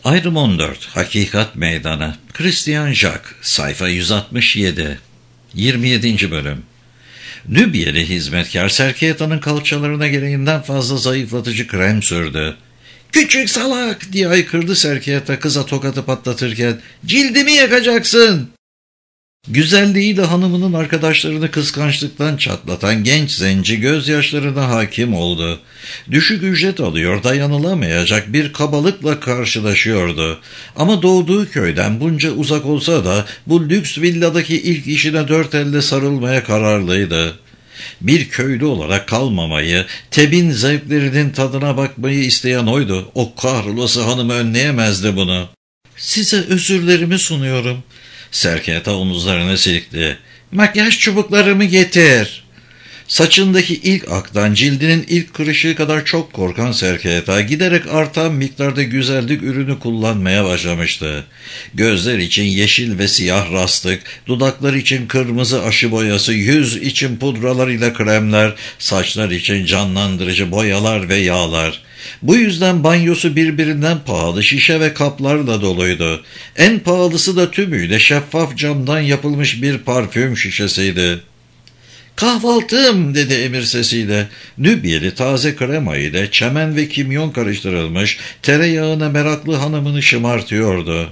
Ayrım 14. Hakikat Meydanı. Christian Jacques. Sayfa 167. 27. bölüm. Nübyeli hizmetkar Serkeyata'nın kalçalarına gereğinden fazla zayıflatıcı krem sürdü. "Küçük salak!" diye haykırdı Serkeyata kıza tokatı patlatırken. "Cildimi yakacaksın!" Güzelliğiyle hanımının arkadaşlarını kıskançlıktan çatlatan genç zenci gözyaşlarına hakim oldu. Düşük ücret alıyor, dayanılamayacak bir kabalıkla karşılaşıyordu. Ama doğduğu köyden bunca uzak olsa da bu lüks villadaki ilk işine dört elle sarılmaya kararlıydı. Bir köylü olarak kalmamayı, tebin zevklerinin tadına bakmayı isteyen oydu. O kahrolası hanım önleyemezdi bunu. "Size özürlerimi sunuyorum." Serkeyata omuzlarını silkti. "Makyaj çubuklarımı getir." Saçındaki ilk aktan cildinin ilk kırışığı kadar çok korkan Serkeyata giderek artan miktarda güzellik ürünü kullanmaya başlamıştı. Gözler için yeşil ve siyah rastık, dudaklar için kırmızı aşı boyası, yüz için pudralar ile kremler, saçlar için canlandırıcı boyalar ve yağlar. Bu yüzden banyosu birbirinden pahalı şişe ve kaplarla doluydu. En pahalısı da tümüyle şeffaf camdan yapılmış bir parfüm şişesiydi. "Kahvaltım!" dedi emir sesiyle. Nübyeli taze krema ile çemen ve kimyon karıştırılmış tereyağına meraklı hanımını şımartıyordu.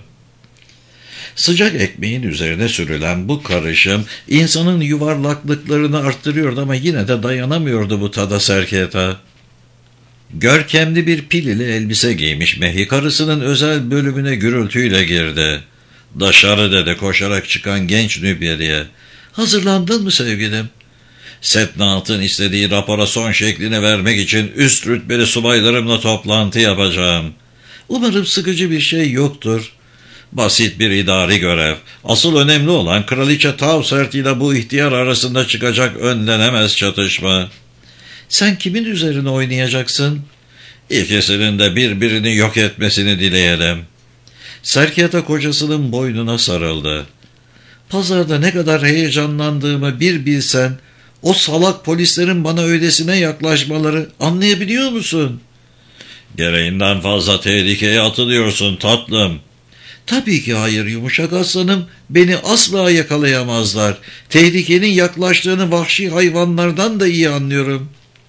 Sıcak ekmeğin üzerine sürülen bu karışım insanın yuvarlaklıklarını arttırıyordu ama yine de dayanamıyordu bu tada Serkeyata. Görkemli bir pilili elbise giymiş Mehikarısının özel bölümüne gürültüyle girdi. "Dışarı!" dedi koşarak çıkan genç Nübyeli'ye. "Hazırlandın mı sevgilim?" "Setnat'ın istediği rapora son şeklini vermek için üst rütbeli subaylarımla toplantı yapacağım." "Umarım sıkıcı bir şey yoktur." "Basit bir idari görev. Asıl önemli olan Kraliçe Tavsert ile bu ihtiyar arasında çıkacak önlenemez çatışma." "Sen kimin üzerine oynayacaksın?" "İkisinin de birbirini yok etmesini dileyelim." Serkeyata kocasının boynuna sarıldı. "Pazarda ne kadar heyecanlandığımı bir bilsen, o salak polislerin bana öylesine yaklaşmaları, anlayabiliyor musun?" "Gereğinden fazla tehlikeye atılıyorsun tatlım." "Tabii ki hayır yumuşak aslanım, beni asla yakalayamazlar. Tehlikenin yaklaştığını vahşi hayvanlardan da iyi anlıyorum."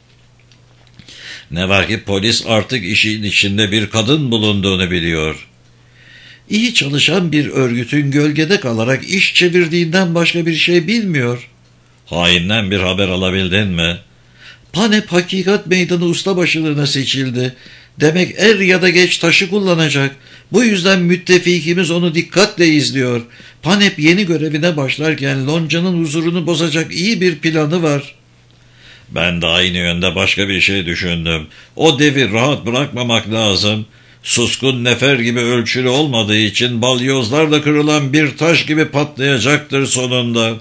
"Ne var ki polis artık işin içinde bir kadın bulunduğunu biliyor." "İyi çalışan bir örgütün gölgede kalarak iş çevirdiğinden başka bir şey bilmiyor." "Hainden bir haber alabildin mi?" "Panep Hakikat Meydanı ustabaşılığına seçildi. Demek er ya da geç taşı kullanacak. Bu yüzden müttefikimiz onu dikkatle izliyor. Panep yeni görevine başlarken Lonca'nın huzurunu bozacak iyi bir planı var." "Ben de aynı yönde başka bir şey düşündüm. O devi rahat bırakmamak lazım. Suskun nefer gibi ölçülü olmadığı için balyozlarla kırılan bir taş gibi patlayacaktır sonunda."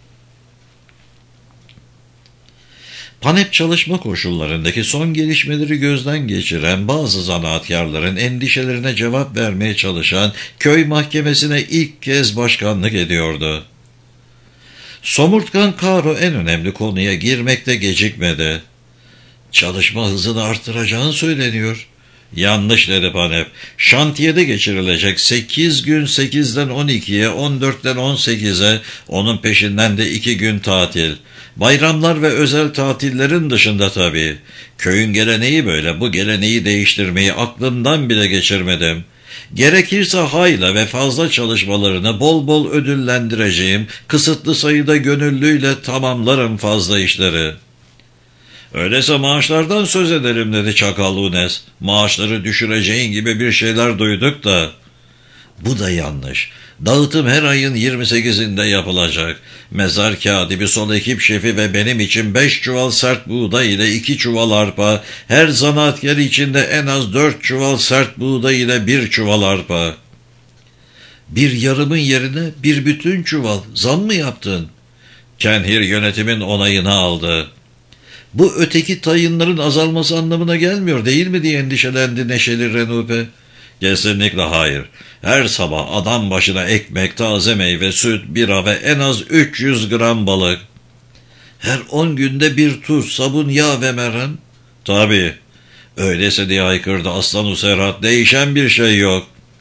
Panep çalışma koşullarındaki son gelişmeleri gözden geçiren bazı zanaatkarların endişelerine cevap vermeye çalışan köy mahkemesine ilk kez başkanlık ediyordu. Somurtkan Karo en önemli konuya girmekte gecikmedi. "Çalışma hızını arttıracağın söyleniyor." "Yanlış" dedi Panep. "Şantiyede geçirilecek 8 gün 8'den 12'ye, 14'ten 18'e, onun peşinden de 2 gün tatil. Bayramlar ve özel tatillerin dışında tabii. Köyün geleneği böyle. Bu geleneği değiştirmeyi aklımdan bile geçirmedim. Gerekirse hayla ve fazla çalışmalarını bol bol ödüllendireceğim. Kısıtlı sayıda gönüllüyle tamamlarım fazla işleri." "Öyleyse maaşlardan söz edelim" dedi Çakal Unes. "Maaşları düşüreceğin gibi bir şeyler duyduk da." "Bu da yanlış. Dağıtım her ayın 28'inde yapılacak. Mezar katibi, sol ekip şefi ve benim için 5 çuval sert buğday ile 2 çuval arpa, her zanaatkar için de en az 4 çuval sert buğday ile 1 çuval arpa." "Bir yarımın yerine bir bütün çuval zam mı yaptın?" "Kenhir yönetimin onayını aldı." "Bu öteki tayınların azalması anlamına gelmiyor değil mi?" diye endişelendi neşeli Renupe. "Kesinlikle hayır. Her sabah adam başına ekmek, taze meyve, süt, bira ve en az 300 gram balık." "Her 10 günde bir tuz, sabun, yağ ve merhem?" "Tabii." "Öyleyse" diye haykırdı Aslan-ı Serhat, "değişen bir şey yok."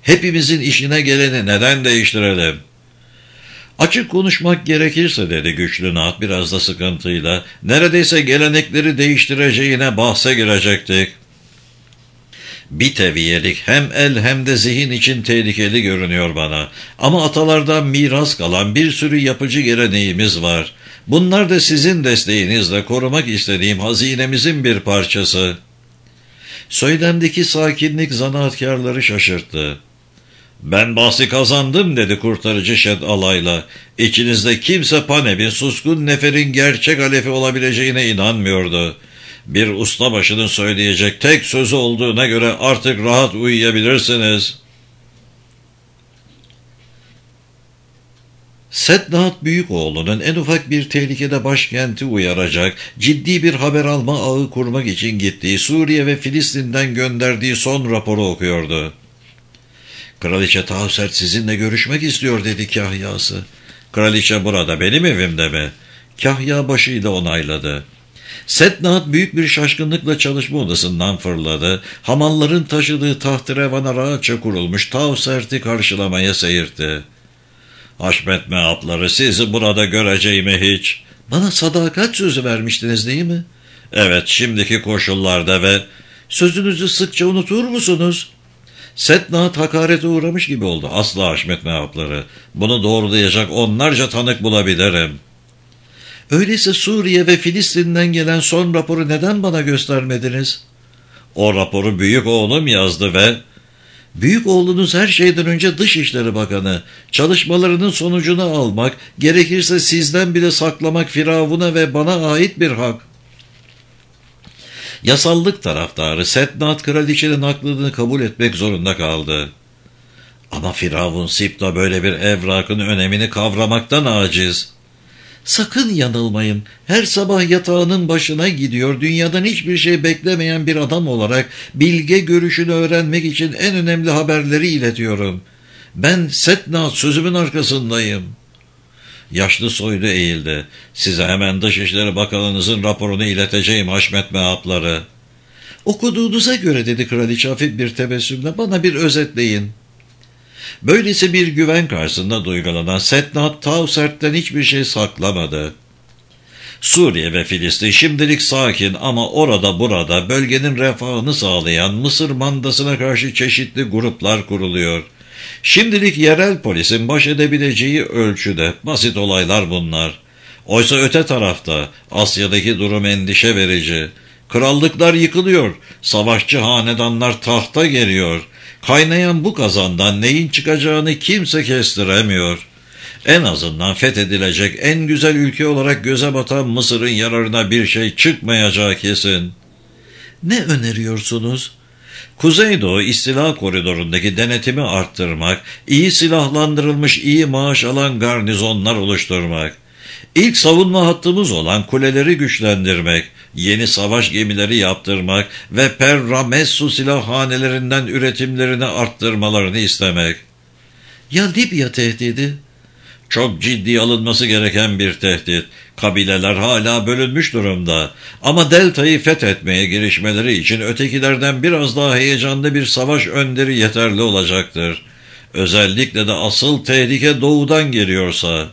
Hepimizin işine geleni neden değiştirelim? Açık konuşmak gerekirse dedi güçlü Naat biraz da sıkıntıyla, neredeyse gelenekleri değiştireceğine bahse girecektik. Bir teviyelik hem el hem de zihin için tehlikeli görünüyor bana. Ama atalardan miras kalan bir sürü yapıcı geleneğimiz var. Bunlar da sizin desteğinizle korumak istediğim hazinemizin bir parçası. Söylemdeki sakinlik zanaatkarları şaşırttı. Ben bahsi kazandım dedi kurtarıcı Şed alayla. İçinizde kimse Panev'in suskun neferin gerçek alefi olabileceğine inanmıyordu. Bir ustabaşının söyleyecek tek sözü olduğuna göre artık rahat uyuyabilirsiniz. Sednat Büyükoğlu'nun en ufak bir tehlikede başkenti uyaracak, ciddi bir haber alma ağı kurmak için gittiği Suriye ve Filistin'den gönderdiği son raporu okuyordu. Kraliçe Tahusert sizinle görüşmek istiyor dedi kahyası. Kraliçe burada, benim evimde mi? Kahya başıyla onayladı. Sednat büyük bir şaşkınlıkla çalışma odasından fırladı. Hamalların taşıdığı tahtrevana rahatça kurulmuş Tahusert'i karşılamaya seyirtti. Haşmet meapları, sizi burada göreceğimi hiç. Bana sadakat sözü vermiştiniz değil mi? Evet, şimdiki koşullarda ve... Sözünüzü sıkça unutur musunuz? Sednat hakarete uğramış gibi oldu. Asla Haşmet meapları. Bunu doğrulayacak onlarca tanık bulabilirim. Öyleyse Suriye ve Filistin'den gelen son raporu neden bana göstermediniz? O raporu büyük oğlum yazdı ve... Büyük oğlunuz her şeyden önce Dışişleri Bakanı. Çalışmalarının sonucunu almak, gerekirse sizden bile saklamak Firavun'a ve bana ait bir hak. Yasallık taraftarı Sednat kraliçenin haklılığını kabul etmek zorunda kaldı. Ama Firavun Sipta böyle bir evrakın önemini kavramaktan aciz. Sakın yanılmayın. Her sabah yatağının başına gidiyor, dünyadan hiçbir şey beklemeyen bir adam olarak bilge görüşünü öğrenmek için en önemli haberleri iletiyorum. Ben Sednat, sözümün arkasındayım. Yaşlı soylu eğildi. Size hemen Dışişleri Bakanınızın raporunu ileteceğim Haşmet meapları. Okuduğunuza göre dedi kraliçe hafif bir tebessümle, bana bir özetleyin. Böylesi bir güven karşısında duygulanan Sednat Tahusert'ten hiçbir şey saklamadı. Suriye ve Filistin şimdilik sakin ama orada burada bölgenin refahını sağlayan Mısır mandasına karşı çeşitli gruplar kuruluyor. Şimdilik yerel polisin baş edebileceği ölçüde basit olaylar bunlar. Oysa öte tarafta Asya'daki durum endişe verici. Krallıklar yıkılıyor, savaşçı hanedanlar tahta geliyor. Kaynayan bu kazandan neyin çıkacağını kimse kestiremiyor. En azından fethedilecek en güzel ülke olarak göze batan Mısır'ın yararına bir şey çıkmayacağı kesin. Ne öneriyorsunuz? Kuzeydoğu istila koridorundaki denetimi arttırmak, iyi silahlandırılmış, iyi maaş alan garnizonlar oluşturmak, İlk savunma hattımız olan kuleleri güçlendirmek, yeni savaş gemileri yaptırmak ve Perramessu silahhanelerinden üretimlerini arttırmalarını istemek. Ya Libya tehdidi? Çok ciddi alınması gereken bir tehdit. Kabileler hala bölünmüş durumda. Ama Delta'yı fethetmeye girişmeleri için ötekilerden biraz daha heyecanlı bir savaş önderi yeterli olacaktır. Özellikle de asıl tehlike doğudan geliyorsa.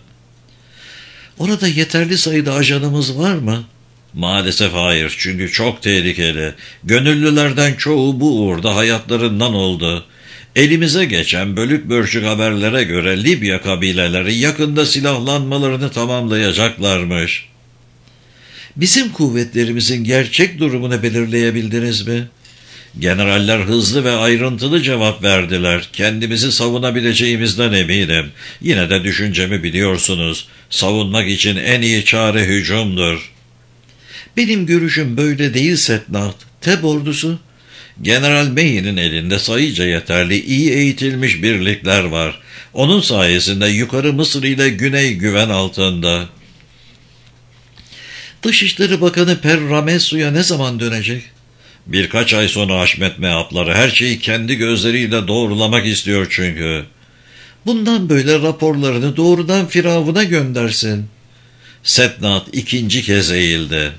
Orada yeterli sayıda ajanımız var mı? Maalesef hayır, çünkü çok tehlikeli. Gönüllülerden çoğu bu uğurda hayatlarından oldu. Elimize geçen bölük bölçük haberlere göre Libya kabileleri yakında silahlanmalarını tamamlayacaklarmış. Bizim kuvvetlerimizin gerçek durumunu belirleyebildiniz mi? Generaller hızlı ve ayrıntılı cevap verdiler. Kendimizi savunabileceğimizden eminim. Yine de düşüncemi biliyorsunuz. Savunmak için en iyi çare hücumdur. Benim görüşüm böyle değil Sednat. Teb ordusu. General Mehi'nin elinde sayıca yeterli, iyi eğitilmiş birlikler var. Onun sayesinde yukarı Mısır ile güney güven altında. Dışişleri Bakanı Perramessu'ya ne zaman dönecek? Birkaç ay sonra Haşmet meapları, her şeyi kendi gözleriyle doğrulamak istiyor çünkü. Bundan böyle raporlarını doğrudan Firavun'a göndersin. Sednat ikinci kez eğildi.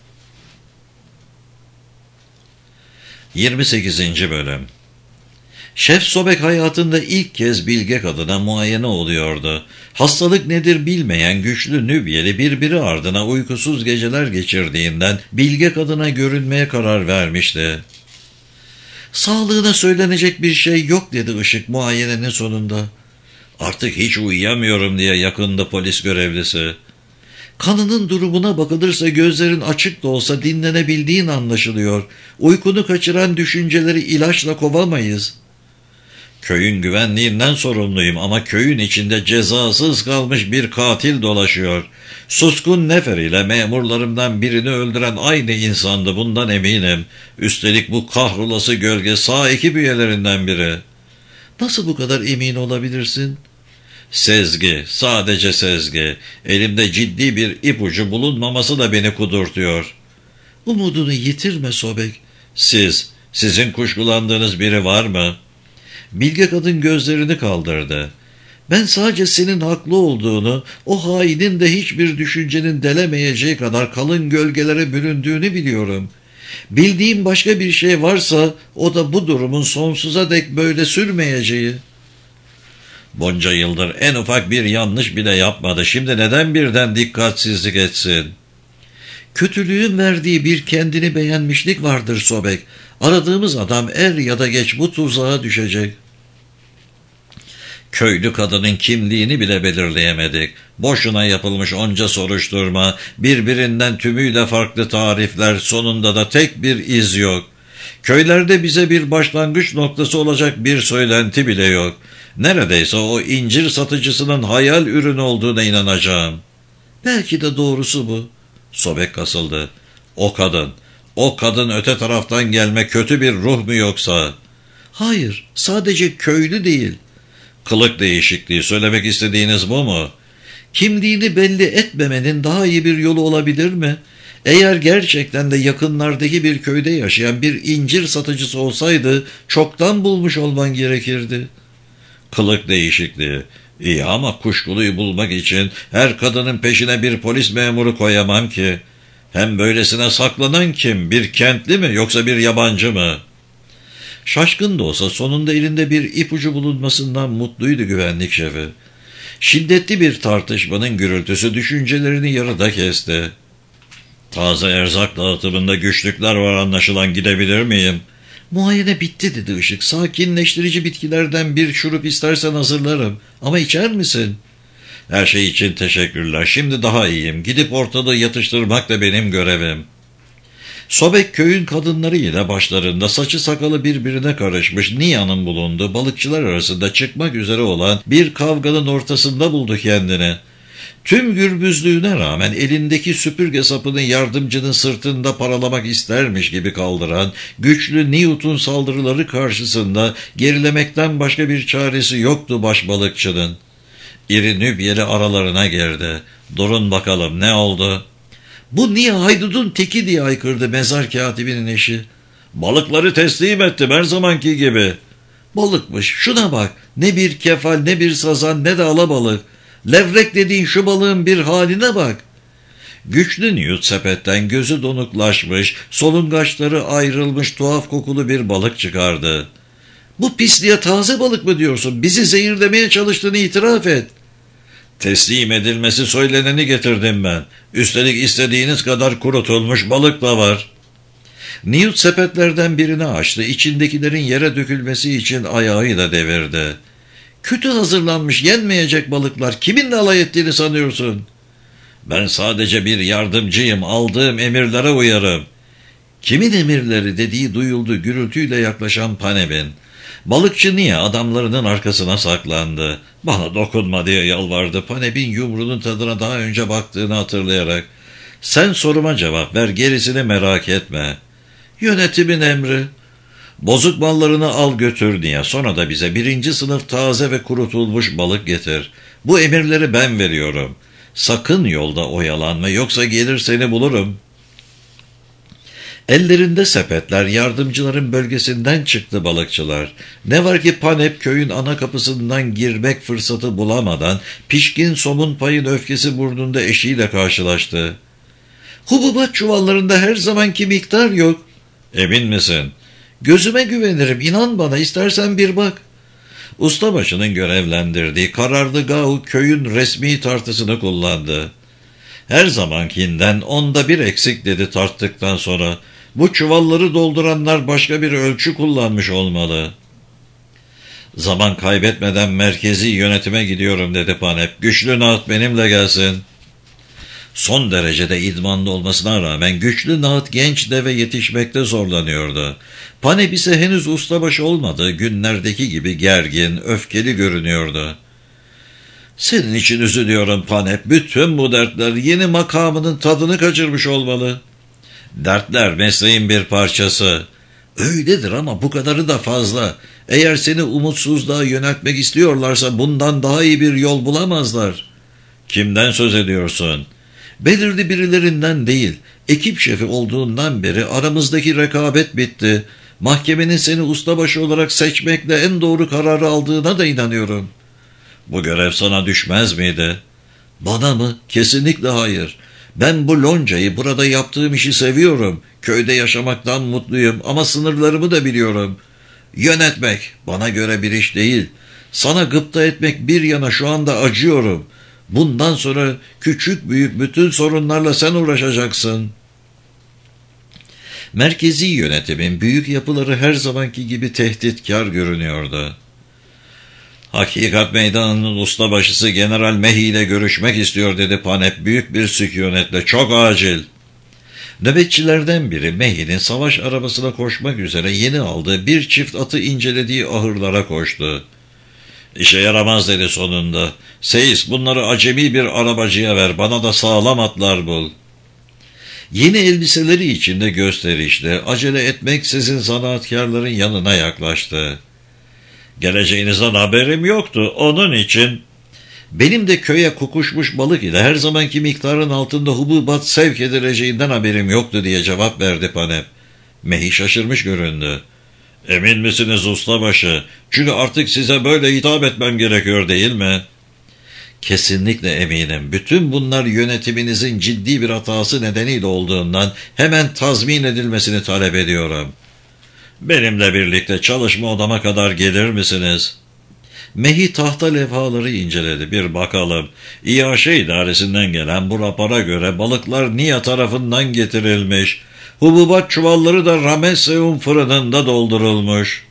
28. Bölüm. Şef Sobek hayatında ilk kez bilge kadına muayene oluyordu. Hastalık nedir bilmeyen güçlü Nübyeli birbiri ardına uykusuz geceler geçirdiğinden bilge kadına görünmeye karar vermişti. "Sağlığına söylenecek bir şey yok," dedi Işık muayenenin sonunda. "Artık hiç uyuyamıyorum," diye yakındı polis görevlisi. "Kanının durumuna bakılırsa gözlerin açık da olsa dinlenebildiğin anlaşılıyor. Uykunu kaçıran düşünceleri ilaçla kovamayız." "Köyün güvenliğinden sorumluyum ama köyün içinde cezasız kalmış bir katil dolaşıyor. Suskun Nefer ile memurlarımdan birini öldüren aynı insandı, bundan eminim. Üstelik bu kahrolası gölge sağ ekip üyelerinden biri." "Nasıl bu kadar emin olabilirsin?" "Sezgi, sadece sezgi. Elimde ciddi bir ipucu bulunmaması da beni kudurtuyor." "Umudunu yitirme Sobek." Sizin kuşkulandığınız biri var mı?" Bilge kadın gözlerini kaldırdı. "Ben sadece senin haklı olduğunu, o hainin de hiçbir düşüncenin delemeyeceği kadar kalın gölgelere büründüğünü biliyorum. Bildiğim başka bir şey varsa o da bu durumun sonsuza dek böyle sürmeyeceği." "Bunca yıldır en ufak bir yanlış bile yapmadı. Şimdi neden birden dikkatsizlik etsin?" "Kötülüğün verdiği bir kendini beğenmişlik vardır Sobek. Aradığımız adam er ya da geç bu tuzağa düşecek." "Köylü kadının kimliğini bile belirleyemedik. Boşuna yapılmış onca soruşturma, birbirinden tümüyle farklı tarifler, sonunda da tek bir iz yok. Köylerde bize bir başlangıç noktası olacak bir söylenti bile yok. Neredeyse o incir satıcısının hayal ürünü olduğuna inanacağım." "Belki de doğrusu bu." Sobek kasıldı. O kadın öte taraftan gelme kötü bir ruh mu yoksa?" "Hayır, sadece köylü değil." "Kılık değişikliği, söylemek istediğiniz bu mu?" "Kimliğini belli etmemenin daha iyi bir yolu olabilir mi? Eğer gerçekten de yakınlardaki bir köyde yaşayan bir incir satıcısı olsaydı çoktan bulmuş olman gerekirdi." "Kılık değişikliği. İyi ama kuşkuluyu bulmak için her kadının peşine bir polis memuru koyamam ki. Hem böylesine saklanan kim? Bir kentli mi yoksa bir yabancı mı?" Şaşkın da olsa sonunda elinde bir ipucu bulunmasından mutluydu güvenlik şefi. Şiddetli bir tartışmanın gürültüsü düşüncelerini yarıda kesti. "Taze erzak dağıtımında güçlükler var anlaşılan, gidebilir miyim?" "Muayene bitti," dedi Işık. "Sakinleştirici bitkilerden bir şurup istersen hazırlarım. Ama içer misin?" "Her şey için teşekkürler. Şimdi daha iyiyim. Gidip ortalığı yatıştırmak da benim görevim." Sobek köyün kadınlarıyla başlarında saçı sakalı birbirine karışmış Nia'nın bulunduğu balıkçılar arasında çıkmak üzere olan bir kavganın ortasında buldu kendini. Tüm gürbüzlüğüne rağmen elindeki süpürge sapını yardımcının sırtında paralamak istermiş gibi kaldıran güçlü Newt'un saldırıları karşısında gerilemekten başka bir çaresi yoktu başbalıkçının. İri Nübyeli aralarına girdi. "Durun bakalım, ne oldu?" "Bu niye haydudun teki?" diye haykırdı mezar katibinin eşi. "Balıkları teslim ettim her zamanki gibi." "Balıkmış, şuna bak, ne bir kefal, ne bir sazan, ne de alabalık. Levrek dediğin şu balığın bir haline bak." Güçlü Newt sepetten gözü donuklaşmış, solungaçları ayrılmış tuhaf kokulu bir balık çıkardı. "Bu pisliğe taze balık mı diyorsun? Bizi zehirlemeye çalıştığını itiraf et." "Teslim edilmesi söyleneni getirdim ben. Üstelik istediğiniz kadar kurutulmuş balık da var." Newt sepetlerden birini açtı. İçindekilerin yere dökülmesi için ayağıyla devirdi. "Kötü hazırlanmış, yenmeyecek balıklar. Kiminle alay ettiğini sanıyorsun?" "Ben sadece bir yardımcıyım. Aldığım emirlere uyarım." "Kimin emirleri?" dediği duyuldu gürültüyle yaklaşan Paneb'in. Balıkçı niye adamlarının arkasına saklandı? "Bana dokunma," diye yalvardı Paneb'in yumruğunun tadına daha önce baktığını hatırlayarak. "Sen soruma cevap ver, gerisini merak etme." "Yönetimin emri." "Bozuk mallarını al götür diye, sonra da bize 1. sınıf taze ve kurutulmuş balık getir. Bu emirleri ben veriyorum. Sakın yolda oyalanma, yoksa gelir seni bulurum." Ellerinde sepetler yardımcıların bölgesinden çıktı balıkçılar. Ne var ki Paneb köyün ana kapısından girmek fırsatı bulamadan pişkin somun payın öfkesi burnunda eşiyle karşılaştı. "Hububat çuvallarında her zamanki miktar yok." "Emin misin?" Gözüme güvenirim, inan bana, istersen bir bak. Ustabaşının görevlendirdiği karargahı köyün resmi tartısını kullandı. Her zamankinden 1/10 eksik dedi tarttıktan sonra. Bu çuvalları dolduranlar başka bir ölçü kullanmış olmalı. Zaman kaybetmeden merkezi yönetime gidiyorum dedi Panep. Güçlü Nağıt benimle gelsin. Son derecede idmanlı olmasına rağmen güçlü Nağıt genç deve yetişmekte zorlanıyordu. Panep ise henüz ustabaşı olmadığı günlerdeki gibi gergin, öfkeli görünüyordu. Senin için üzülüyorum Panep. Bütün bu dertler yeni makamının tadını kaçırmış olmalı. Dertler mesleğin bir parçası. Öyledir ama bu kadarı da fazla. Eğer seni umutsuzluğa yöneltmek istiyorlarsa bundan daha iyi bir yol bulamazlar. Kimden söz ediyorsun? Belirli birilerinden değil, ekip şefi olduğundan beri aramızdaki rekabet bitti. Mahkemenin seni ustabaşı olarak seçmekle en doğru kararı aldığına da inanıyorum. Bu görev sana düşmez miydi? Bana mı? Kesinlikle hayır. Ben bu loncayı, burada yaptığım işi seviyorum. Köyde yaşamaktan mutluyum ama sınırlarımı da biliyorum. Yönetmek bana göre bir iş değil. Sana gıpta etmek bir yana şu anda acıyorum. Bundan sonra küçük büyük bütün sorunlarla sen uğraşacaksın. Merkezi yönetimin büyük yapıları her zamanki gibi tehditkar görünüyordu. Hakikat Meydanı'nın ustabaşısı General Mehi ile görüşmek istiyor dedi Panep büyük bir sükunetle. Çok acil. Nöbetçilerden biri Mehi'nin savaş arabasına koşmak üzere yeni aldığı bir çift atı incelediği ahırlara koştu. İşe yaramaz dedi sonunda. Seyis bunları acemi bir arabacıya ver, bana da sağlam atlar bul. Yeni elbiseleri içinde gösterişli, acele etmeksizin zanaatkarların yanına yaklaştı. Geleceğinizden haberim yoktu, onun için. Benim de köye kokuşmuş balık ile her zamanki miktarın altında hububat sevk edileceğinden haberim yoktu diye cevap verdi Panep. Mehi şaşırmış göründü. Emin misiniz ustabaşı? Çünkü artık size böyle hitap etmem gerekiyor değil mi? Kesinlikle eminim. Bütün bunlar yönetiminizin ciddi bir hatası nedeniyle olduğundan hemen tazmin edilmesini talep ediyorum. Benimle birlikte çalışma odama kadar gelir misiniz? Mehi tahta levhaları inceledi. Bir bakalım. İAŞ idaresinden gelen bu rapora göre balıklar Nia tarafından getirilmiş. Hububat çuvalları da Rameseum fırınında doldurulmuş.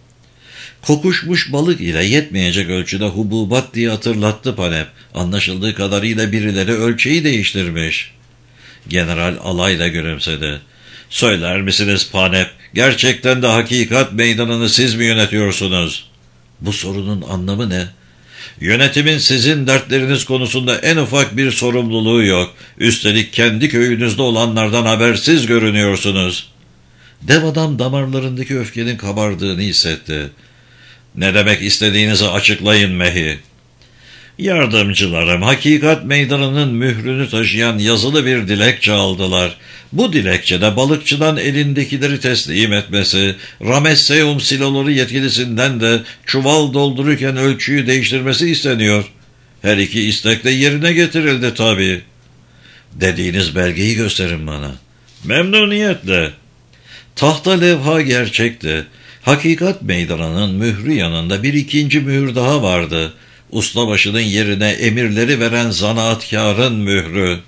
Kokuşmuş balık ile yetmeyecek ölçüde hububat diye hatırlattı Panep. Anlaşıldığı kadarıyla birileri ölçeği değiştirmiş. General alayla gülümsedi. Söyler misiniz Panep? Gerçekten de hakikat meydanını siz mi yönetiyorsunuz? Bu sorunun anlamı ne? Yönetimin sizin dertleriniz konusunda en ufak bir sorumluluğu yok. Üstelik kendi köyünüzde olanlardan habersiz görünüyorsunuz. Dev adam damarlarındaki öfkenin kabardığını hissetti. Ne demek istediğinizi açıklayın Mehi. Yardımcılarım hakikat meydanının mührünü taşıyan yazılı bir dilekçe aldılar. Bu dilekçede balıkçıdan elindekileri teslim etmesi, Rameseum siloları yetkilisinden de çuval doldururken ölçüyü değiştirmesi isteniyor. Her iki istek de yerine getirildi tabii. Dediğiniz belgeyi gösterin bana. Memnuniyetle. Tahta levha gerçekti. Hakikat meydanının mührü yanında bir ikinci mühür daha vardı. Ustabaşının yerine emirleri veren zanaatkarın mührü.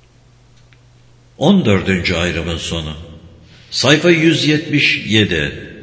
14. ayrımın sonu. Sayfa 177.